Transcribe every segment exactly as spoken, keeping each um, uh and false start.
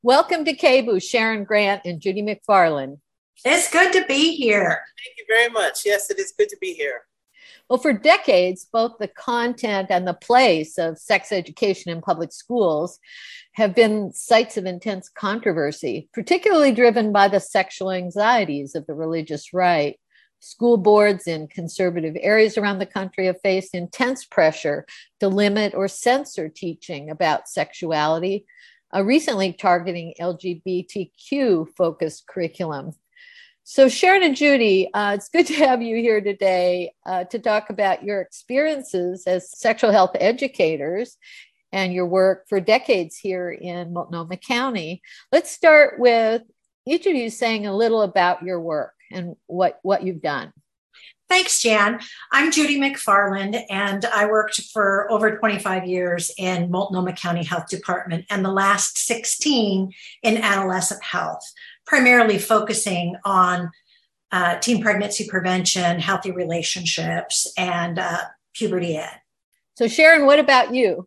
Welcome to K B O O, Sharon Grant and Judy McFarland. It's good to be here. Thank you very much. Yes, it is good to be here. Well, for decades, both the content and the place of sex education in public schools have been sites of intense controversy, particularly driven by the sexual anxieties of the religious right. School boards in conservative areas around the country have faced intense pressure to limit or censor teaching about sexuality, uh, recently targeting L G B T Q-focused curriculum. So Sharon and Judy, uh, it's good to have you here today uh, to talk about your experiences as sexual health educators and your work for decades here in Multnomah County. Let's start with each of you saying a little about your work and what, what you've done. Thanks, Jan. I'm Judy McFarland, and I worked for over twenty-five years in Multnomah County Health Department and the last sixteen in adolescent health, primarily focusing on uh, teen pregnancy prevention, healthy relationships, and uh, puberty ed. So Sharon, what about you?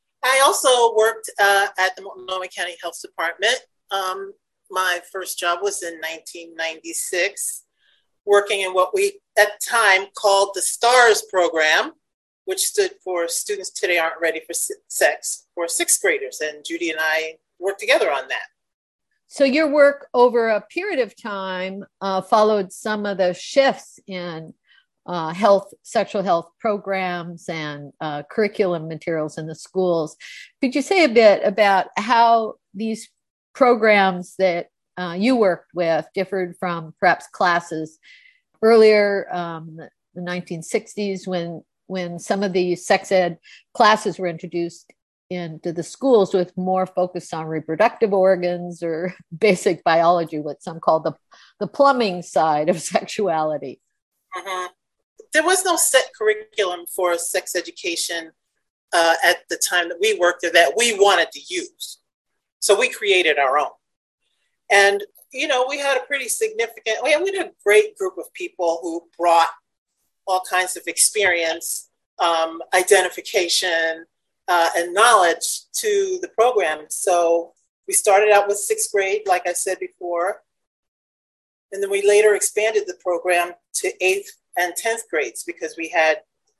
I also worked uh, at the Multnomah County Health Department. Um, my first job was in nineteen ninety-six, working in what we at the time called the STARS program, which stood for Students Today Aren't Ready for Sex, for sixth graders. And Judy and I worked together on that. So your work over a period of time uh, followed some of the shifts in uh, health, sexual health programs and uh, curriculum materials in the schools. Could you say a bit about how these programs that uh, you worked with differed from perhaps classes earlier, um, the nineteen sixties, when when some of the sex ed classes were introduced into the schools with more focus on reproductive organs or basic biology, what some call the, the plumbing side of sexuality? Mm-hmm. There was no set curriculum for sex education uh, at the time that we worked there that we wanted to use. So we created our own. And, you know, we had a pretty significant, we had, we had a great group of people who brought all kinds of experience, um, identification, uh, and knowledge to the program. So we started out with sixth grade, like I said before, and then we later expanded the program to eighth and tenth grades because we had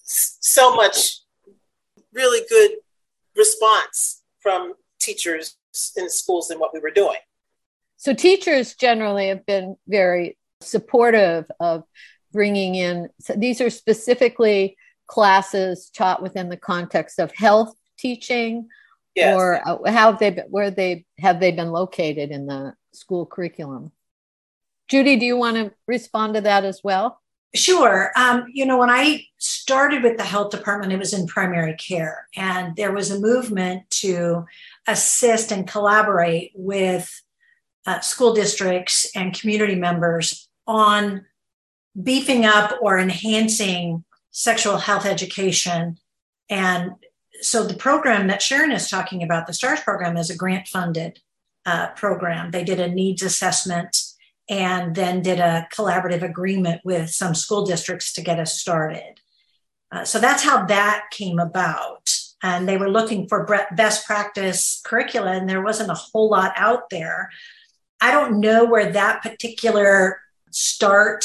so much really good response from teachers in the schools and what we were doing. So teachers generally have been very supportive of bringing in, so these are specifically classes taught within the context of health teaching, yes. Or how have they been, where they have they been located in the school curriculum? Judy, do you want to respond to that as well? Sure. Um, you know, when I started with the health department, it was in primary care, and there was a movement to assist and collaborate with uh, school districts and community members on beefing up or enhancing sexual health education. And so the program that Sharon is talking about, the STARS program, is a grant-funded uh, program. They did a needs assessment and then did a collaborative agreement with some school districts to get us started. Uh, so that's how that came about. And they were looking for best practice curricula, and there wasn't a whole lot out there. I don't know where that particular start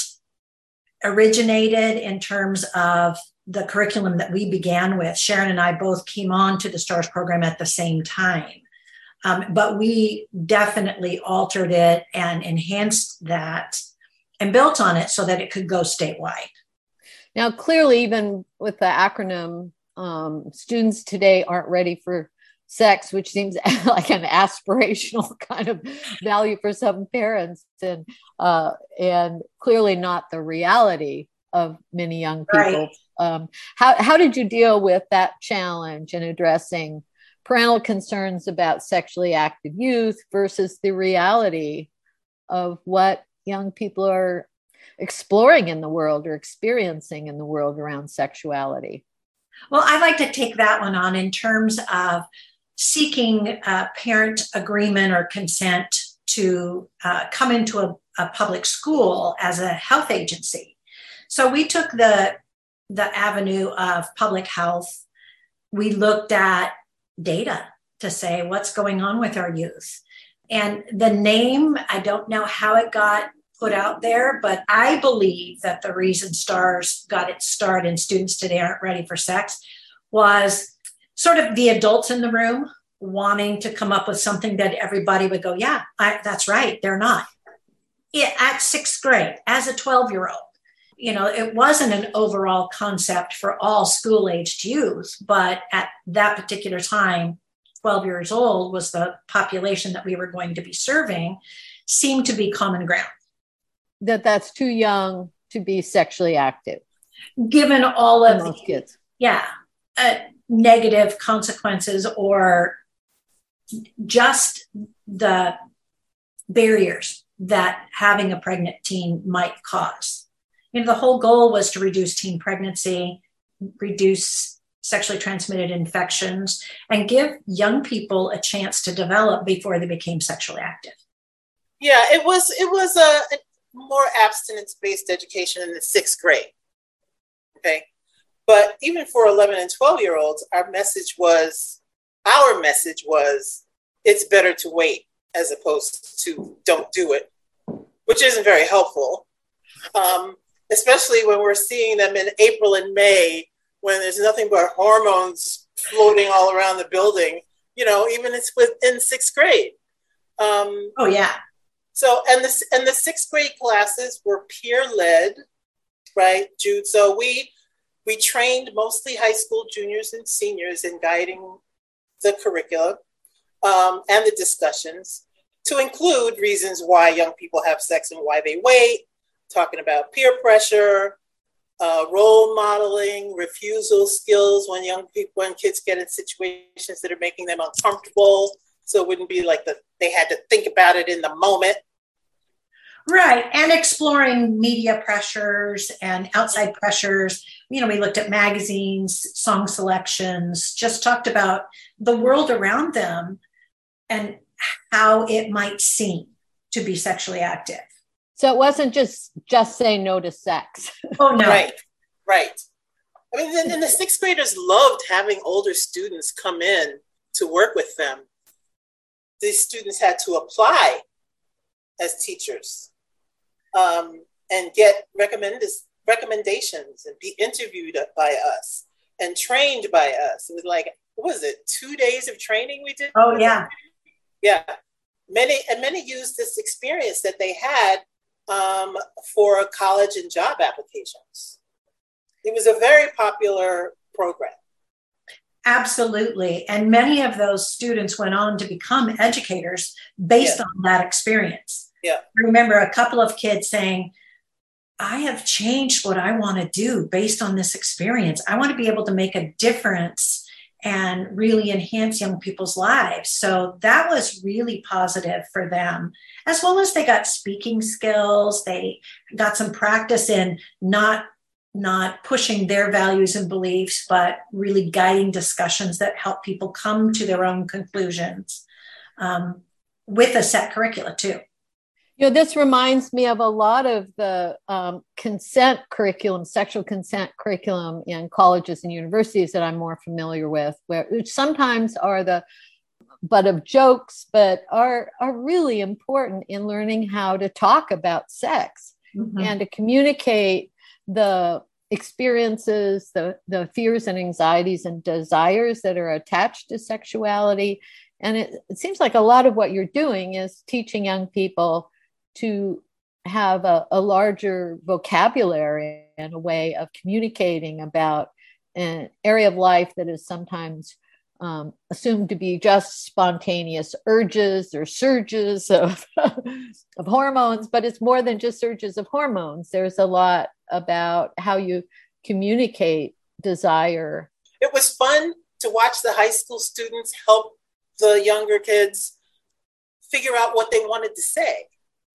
originated in terms of the curriculum that we began with. Sharon and I both came on to the STARS program at the same time. Um, but we definitely altered it and enhanced that and built on it so that it could go statewide. Now, clearly, even with the acronym, um, Students Today Aren't Ready for Sex, which seems like an aspirational kind of value for some parents, and uh, and clearly not the reality of many young people. Right. Um, how how did you deal with that challenge in addressing parental concerns about sexually active youth versus the reality of what young people are exploring in the world or experiencing in the world around sexuality? Well, I'd like to take that one on in terms of seeking uh, parent agreement or consent to uh, come into a, a public school as a health agency. So we took the, the avenue of public health. We looked at data to say what's going on with our youth. And the name, I don't know how it got put out there, but I believe that the reason STARS got its start in Students Today Aren't Ready for Sex was sort of the adults in the room wanting to come up with something that everybody would go, yeah, I, that's right, they're not. It, at sixth grade, as a twelve-year-old, you know, it wasn't an overall concept for all school-aged youth, but at that particular time, twelve years old was the population that we were going to be serving, seemed to be common ground. That that's too young to be sexually active. Given all of most the, kids. Yeah, uh, negative consequences or just the barriers that having a pregnant teen might cause. You know, the whole goal was to reduce teen pregnancy, reduce sexually transmitted infections, and give young people a chance to develop before they became sexually active. Yeah, it was it was a, a more abstinence-based education in the sixth grade. Okay, but even for eleven and twelve year olds, our message was our message was it's better to wait as opposed to don't do it, which isn't very helpful, um, especially when we're seeing them in April and May when there's nothing but hormones floating all around the building, you know, even it's within sixth grade. Um, oh, yeah. So, and the, and the sixth grade classes were peer-led, right, Jude? So we, we trained mostly high school juniors and seniors in guiding the curriculum um, and the discussions to include reasons why young people have sex and why they wait, talking about peer pressure, uh, role modeling, refusal skills when young people, when kids get in situations that are making them uncomfortable. So it wouldn't be like the, they had to think about it in the moment. Right. And exploring media pressures and outside pressures. You know, we looked at magazines, song selections, just talked about the world around them and how it might seem to be sexually active. So it wasn't just just say no to sex. Oh, no. Right, right. I mean, then, and the sixth graders loved having older students come in to work with them. These students had to apply as teachers um, and get recommend- recommendations and be interviewed by us and trained by us. It was like, what was it, two days of training we did? Oh, yeah. Yeah. Many, and many used this experience that they had um, for college and job applications. It was a very popular program. Absolutely. And many of those students went on to become educators based yeah. on that experience. Yeah. I remember a couple of kids saying, I have changed what I want to do based on this experience. I want to be able to make a difference and really enhance young people's lives. So that was really positive for them, as well as they got speaking skills. They got some practice in not not pushing their values and beliefs, but really guiding discussions that help people come to their own conclusions um, with a set curricula too. You know, this reminds me of a lot of the um, consent curriculum, sexual consent curriculum in colleges and universities that I'm more familiar with, where which sometimes are the butt of jokes, but are, are really important in learning how to talk about sex mm-hmm. and to communicate the experiences, the, the fears and anxieties and desires that are attached to sexuality. And it, it seems like a lot of what you're doing is teaching young people to have a, a larger vocabulary and a way of communicating about an area of life that is sometimes um, assumed to be just spontaneous urges or surges of, of hormones, but it's more than just surges of hormones. There's a lot about how you communicate desire. It was fun to watch the high school students help the younger kids figure out what they wanted to say.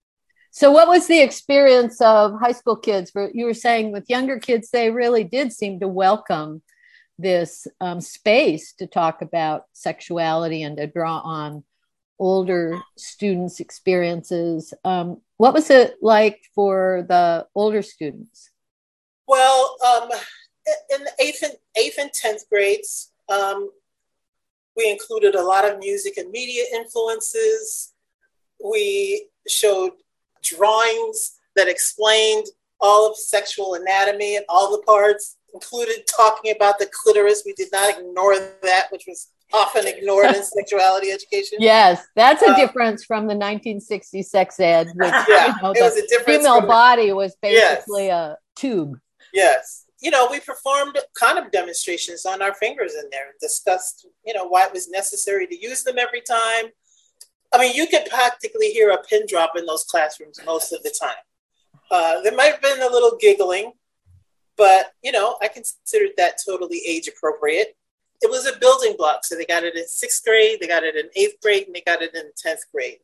So what was the experience of high school kids? You were saying with younger kids, they really did seem to welcome this um, space to talk about sexuality and to draw on older students' experiences. Um, what was it like for the older students? Well, um, in the eighth and, eighth and tenth grades, um, we included a lot of music and media influences. we showed drawings that explained all of sexual anatomy and all the parts, included talking about the clitoris. We did not ignore that, which was often ignored in sexuality education. Yes, that's a uh, difference from the nineteen sixties sex ed, which yeah, you know, it was a difference. Female from body was basically yes. a tube. Yes. You know, we performed condom demonstrations on our fingers in there, discussed, you know, why it was necessary to use them every time. I mean, you could practically hear a pin drop in those classrooms most of the time. Uh, there might have been a little giggling, but, you know, I considered that totally age appropriate. It was a building block. So they got it in sixth grade, they got it in eighth grade, and they got it in tenth grade.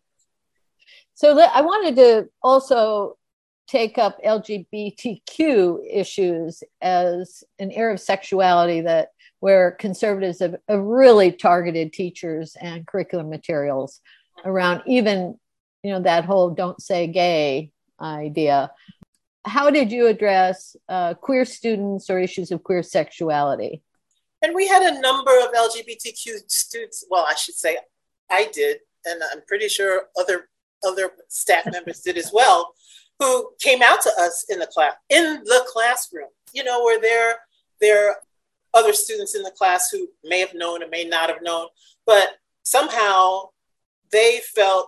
So I wanted to also take up L G B T Q issues as an area of sexuality that where conservatives have, have really targeted teachers and curriculum materials around even, you know, that whole don't say gay idea. How did you address uh, queer students or issues of queer sexuality? And we had a number of L G B T Q students. Well, I should say I did, and I'm pretty sure other other staff members did as well, who came out to us in the class, in the classroom. You know, where there there are other students in the class who may have known and may not have known, but somehow they felt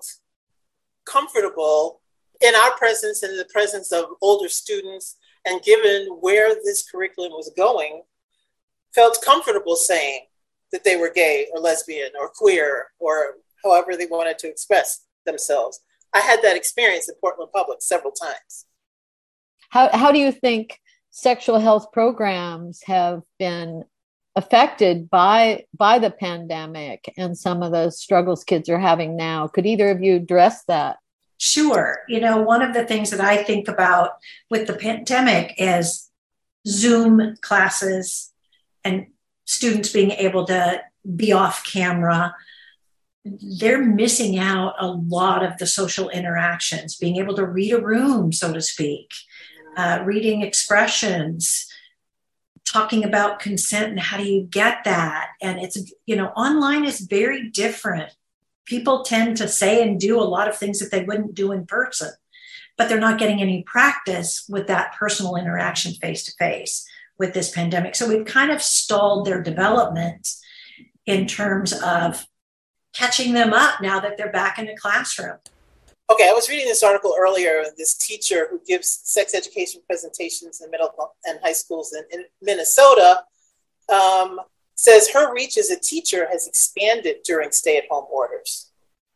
comfortable in our presence and in the presence of older students, and given where this curriculum was going, felt comfortable saying that they were gay or lesbian or queer or however they wanted to express themselves. I had that experience in Portland Public several times. How, how do you think sexual health programs have been affected by, by the pandemic and some of the struggles kids are having now? Could either of you address that? Sure. You know, one of the things that I think about with the pandemic is Zoom classes and students being able to be off camera. They're missing out a lot of the social interactions, being able to read a room, so to speak, uh, reading expressions, talking about consent and how do you get that. And it's, you know, online is very different. People tend to say and do a lot of things that they wouldn't do in person, but they're not getting any practice with that personal interaction face to face with this pandemic. So we've kind of stalled their development in terms of catching them up now that they're back in the classroom. Okay, I was reading this article earlier. This teacher who gives sex education presentations in middle and high schools in, in Minnesota um, says her reach as a teacher has expanded during stay-at-home orders.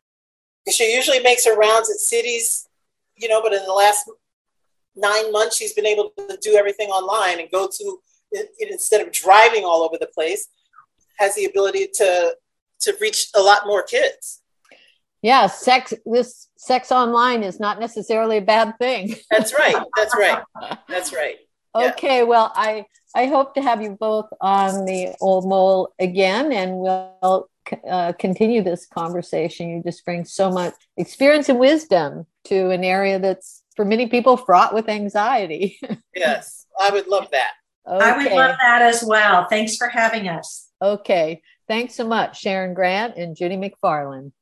She usually makes her rounds at cities, you know, but in the last nine months, she's been able to do everything online and go to, instead of driving all over the place, has the ability to, to reach a lot more kids. Yeah, sex, this sex online is not necessarily a bad thing. That's right. That's right. That's right. Yeah. Okay, well, I, I hope to have you both on the Old Mole again, and we'll uh, continue this conversation. You just bring so much experience and wisdom to an area that's, for many people, fraught with anxiety. Yes, I would love that. Okay. I would love that as well. Thanks for having us. Okay, thanks so much, Sharon Grant and Judy McFarland.